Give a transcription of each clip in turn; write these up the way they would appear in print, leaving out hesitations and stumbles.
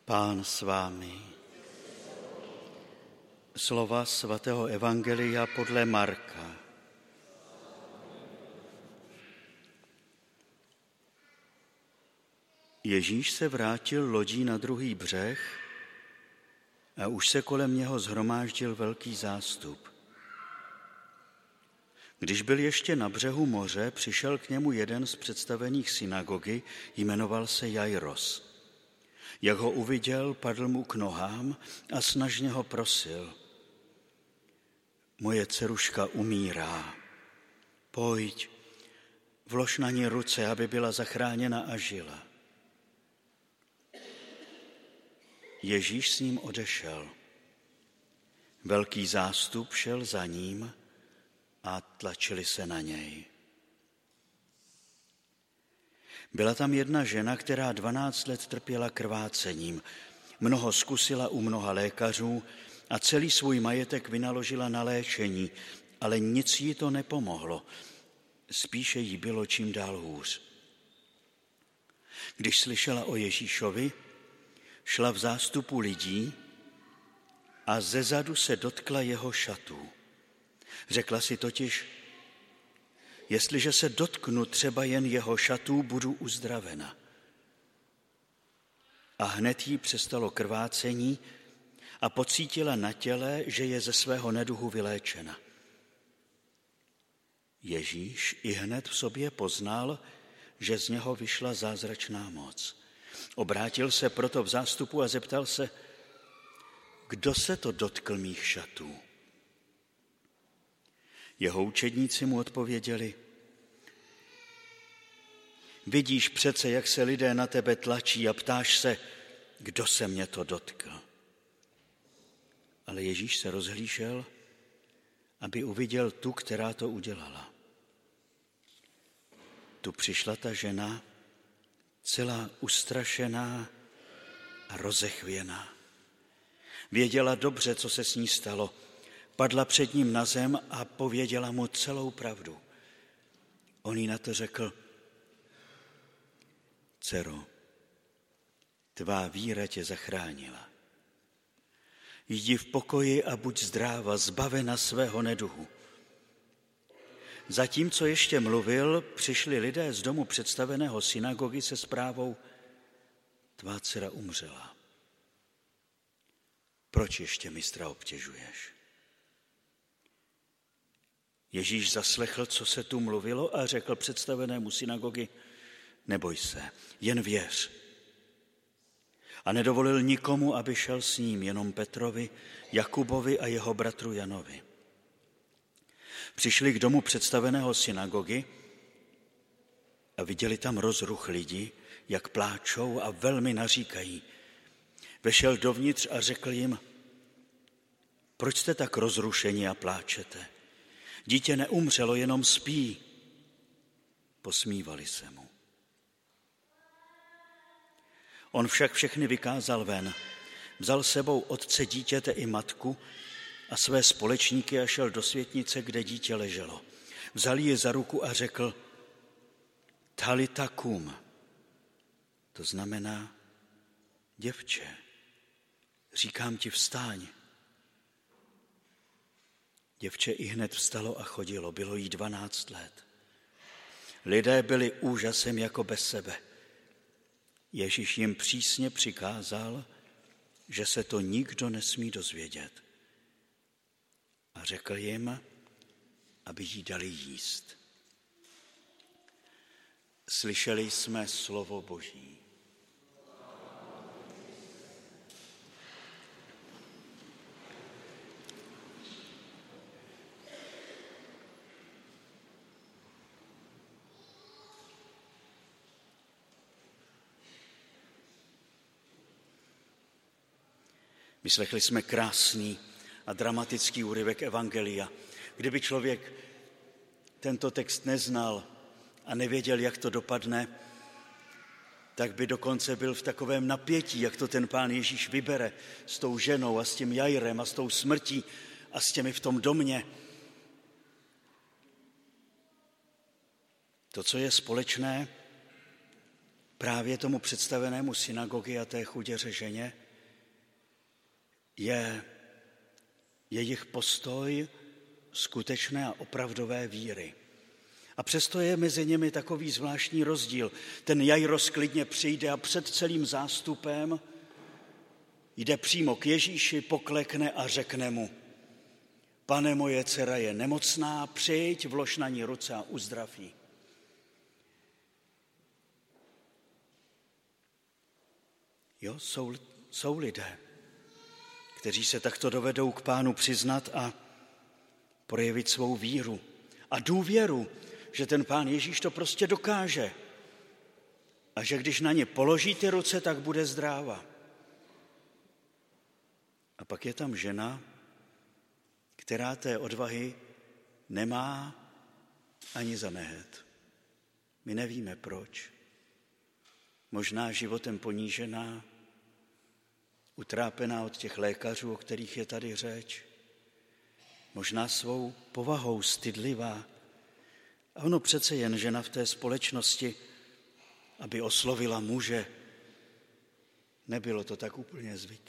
Pán s vámi. Slova svatého evangelia podle Marka. Ježíš se vrátil lodí na druhý břeh a už se kolem něho shromáždil velký zástup. Když byl ještě na břehu moře, přišel k němu jeden z představených synagogy, jmenoval se Jairos. Jak ho uviděl, padl mu k nohám a snažně ho prosil. Moje dceruška umírá. Pojď, vlož na ní ruce, aby byla zachráněna a žila. Ježíš s ním odešel. Velký zástup šel za ním a tlačili se na něj. Byla tam jedna žena, která 12 let trpěla krvácením. Mnoho zkusila u mnoha lékařů a celý svůj majetek vynaložila na léčení, ale nic jí to nepomohlo. Spíše jí bylo čím dál hůř. Když slyšela o Ježíšovi, šla v zástupu lidí a zezadu se dotkla jeho šatů. Řekla si totiž, jestliže se dotknu třeba jen jeho šatů, budu uzdravena. A hned jí přestalo krvácení a pocítila na těle, že je ze svého neduhu vyléčena. Ježíš i hned v sobě poznal, že z něho vyšla zázračná moc. Obrátil se proto v zástupu a zeptal se, kdo se to dotkl mých šatů? Jeho učedníci mu odpověděli, vidíš přece, jak se lidé na tebe tlačí a ptáš se, kdo se mě to dotkl. Ale Ježíš se rozhlížel, aby uviděl tu, která to udělala. Tu přišla ta žena, celá ustrašená a rozechvěná. Věděla dobře, co se s ní stalo. Padla před ním na zem a pověděla mu celou pravdu. On jí na to řekl, dcero, tvá víra tě zachránila. Jdi v pokoji a buď zdráva, zbavena svého neduhu. Zatímco ještě mluvil, přišli lidé z domu představeného synagogy se zprávou, tvá dcera umřela. Proč ještě mistra obtěžuješ? Ježíš zaslechl, co se tu mluvilo a řekl představenému synagogy, neboj se, jen věř. A nedovolil nikomu, aby šel s ním, jenom Petrovi, Jakubovi a jeho bratru Janovi. Přišli k domu představeného synagogy a viděli tam rozruch lidí, jak pláčou a velmi naříkají. Vešel dovnitř a řekl jim, proč jste tak rozrušeni a pláčete? Dítě neumřelo, jenom spí. Posmívali se mu. On však všechny vykázal ven, vzal sebou otce dítěte i matku a své společníky a šel do světnice, kde dítě leželo. Vzal ji za ruku a řekl, talita kum, to znamená, děvče, říkám ti vstáň. Děvče i hned vstalo a chodilo, bylo jí 12 let. Lidé byli úžasem jako bez sebe. Ježíš jim přísně přikázal, že se to nikdo nesmí dozvědět. A řekl jim, aby jí dali jíst. Slyšeli jsme slovo Boží. Vyslechli jsme krásný a dramatický úryvek evangelia. Kdyby člověk tento text neznal a nevěděl, jak to dopadne, tak by dokonce byl v takovém napětí, jak to ten Pán Ježíš vybere s tou ženou a s tím Jairem a s tou smrtí a s těmi v tom domě. To, co je společné, právě tomu představenému synagogy a té chuděře ženě je jejich postoj skutečné a opravdové víry. A přesto je mezi nimi takový zvláštní rozdíl. Ten Jairos klidně přijde a před celým zástupem jde přímo k Ježíši, poklekne a řekne mu: Pane, moje dcera je nemocná, přijď, vlož na ní ruce a uzdrav ji. Jo, jsou lidé, kteří se takto dovedou k Pánu přiznat a projevit svou víru a důvěru, že ten Pán Ježíš to prostě dokáže a že když na ně položí ty ruce, tak bude zdráva. A pak je tam žena, která té odvahy nemá ani za nehet. My nevíme proč. Možná životem ponížená, utrápená od těch lékařů, o kterých je tady řeč. Možná svou povahou stydlivá. A ono přece jen žena v té společnosti, aby oslovila muže, nebylo to tak úplně zvyk.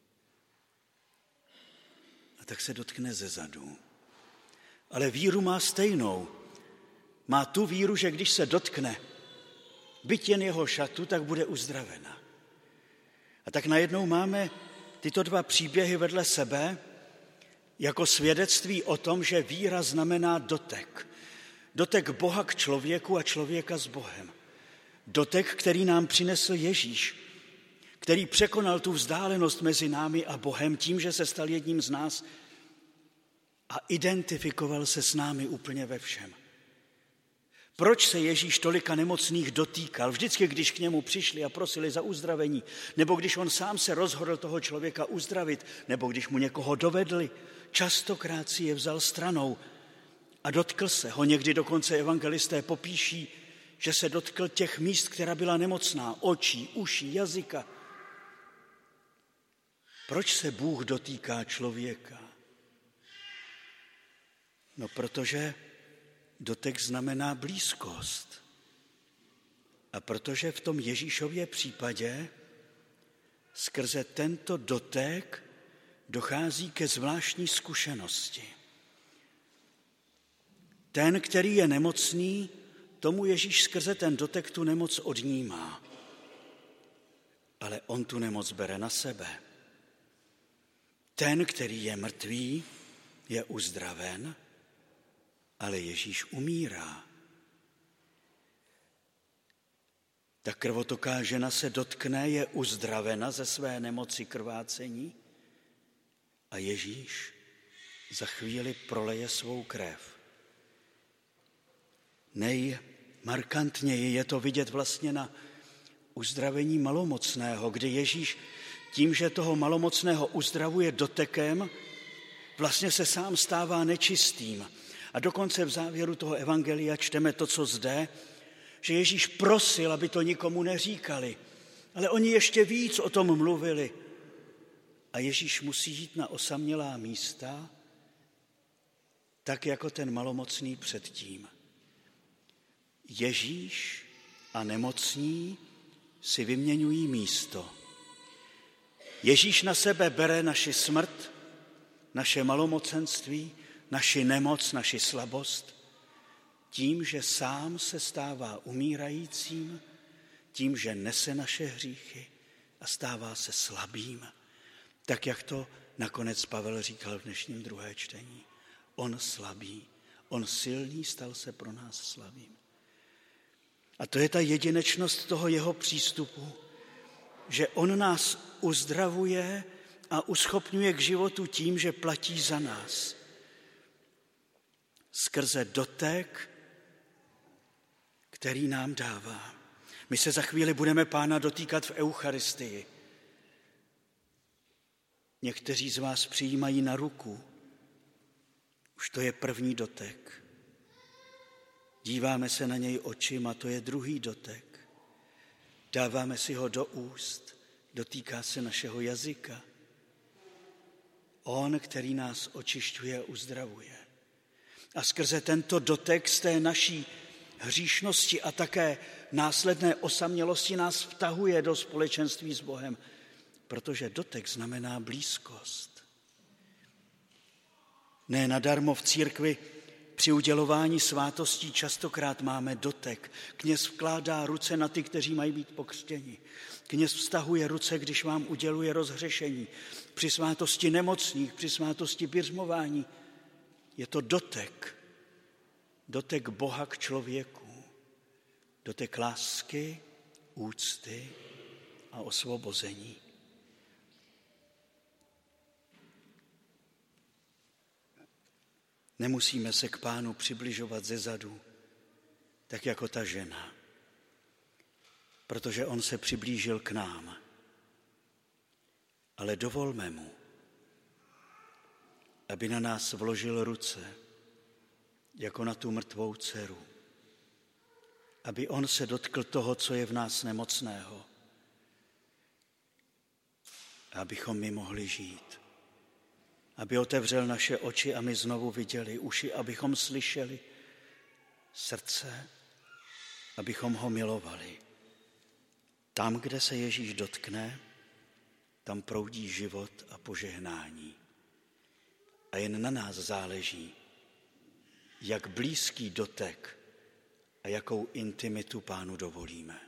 A tak se dotkne zezadu. Ale víru má stejnou. Má tu víru, že když se dotkne byť jen jeho šatu, tak bude uzdravena. A tak najednou máme tyto dva příběhy vedle sebe jako svědectví o tom, že víra znamená dotek. Dotek Boha k člověku a člověka s Bohem. Dotek, který nám přinesl Ježíš, který překonal tu vzdálenost mezi námi a Bohem tím, že se stal jedním z nás a identifikoval se s námi úplně ve všem. Proč se Ježíš tolika nemocných dotýkal? Vždycky, když k němu přišli a prosili za uzdravení, nebo když on sám se rozhodl toho člověka uzdravit, nebo když mu někoho dovedli, častokrát si je vzal stranou a dotkl se ho. Někdy dokonce evangelisté popíší, že se dotkl těch míst, která byla nemocná, očí, uší, jazyka. Proč se Bůh dotýká člověka? No, protože dotek znamená blízkost. A protože v tom Ježíšově případě skrze tento dotek dochází ke zvláštní zkušenosti. Ten, který je nemocný, tomu Ježíš skrze ten dotek tu nemoc odnímá. Ale on tu nemoc bere na sebe. Ten, který je mrtvý, je uzdraven, ale Ježíš umírá. Ta krvotoká žena se dotkne, je uzdravena ze své nemoci krvácení a Ježíš za chvíli proleje svou krev. Nejmarkantněji je to vidět vlastně na uzdravení malomocného, kdy Ježíš tím, že toho malomocného uzdravuje dotekem, vlastně se sám stává nečistým. A dokonce v závěru toho evangelia čteme to, co zde, že Ježíš prosil, aby to nikomu neříkali. Ale oni ještě víc o tom mluvili. A Ježíš musí jít na osamělá místa, tak jako ten malomocný předtím. Ježíš a nemocní si vyměňují místo. Ježíš na sebe bere naši smrt, naše malomocenství, naši nemoc, naši slabost, tím, že sám se stává umírajícím, tím, že nese naše hříchy a stává se slabým, tak jak to nakonec Pavel říkal v dnešním druhé čtení. On slabý, on silný stal se pro nás slabým. A to je ta jedinečnost toho jeho přístupu, že on nás uzdravuje a uschopňuje k životu tím, že platí za nás. Skrze dotek, který nám dává. My se za chvíli budeme Pána dotýkat v Eucharistii. Někteří z vás přijímají na ruku. Už to je první dotek. Díváme se na něj očima, to je druhý dotek. Dáváme si ho do úst, dotýká se našeho jazyka. On, který nás očišťuje a uzdravuje. A skrze tento dotek z té naší hříšnosti a také následné osamělosti nás vtahuje do společenství s Bohem, protože dotek znamená blízkost. Ne nadarmo v církvi při udělování svátostí častokrát máme dotek. Kněz vkládá ruce na ty, kteří mají být pokřtěni. Kněz vztahuje ruce, když vám uděluje rozhřešení. Při svátosti nemocných, při svátosti biřmování. Je to dotek. Dotek Boha k člověku. Dotek lásky, úcty a osvobození. Nemusíme se k Pánu přibližovat zezadu, tak jako ta žena, protože on se přiblížil k nám. Ale dovolme mu, aby na nás vložil ruce, jako na tu mrtvou dceru. Aby on se dotkl toho, co je v nás nemocného. Abychom my mohli žít. Aby otevřel naše oči a my znovu viděli, uši, abychom slyšeli, srdce, abychom ho milovali. Tam, kde se Ježíš dotkne, tam proudí život a požehnání. A jen na nás záleží, jak blízký dotek a jakou intimitu Pánu dovolíme.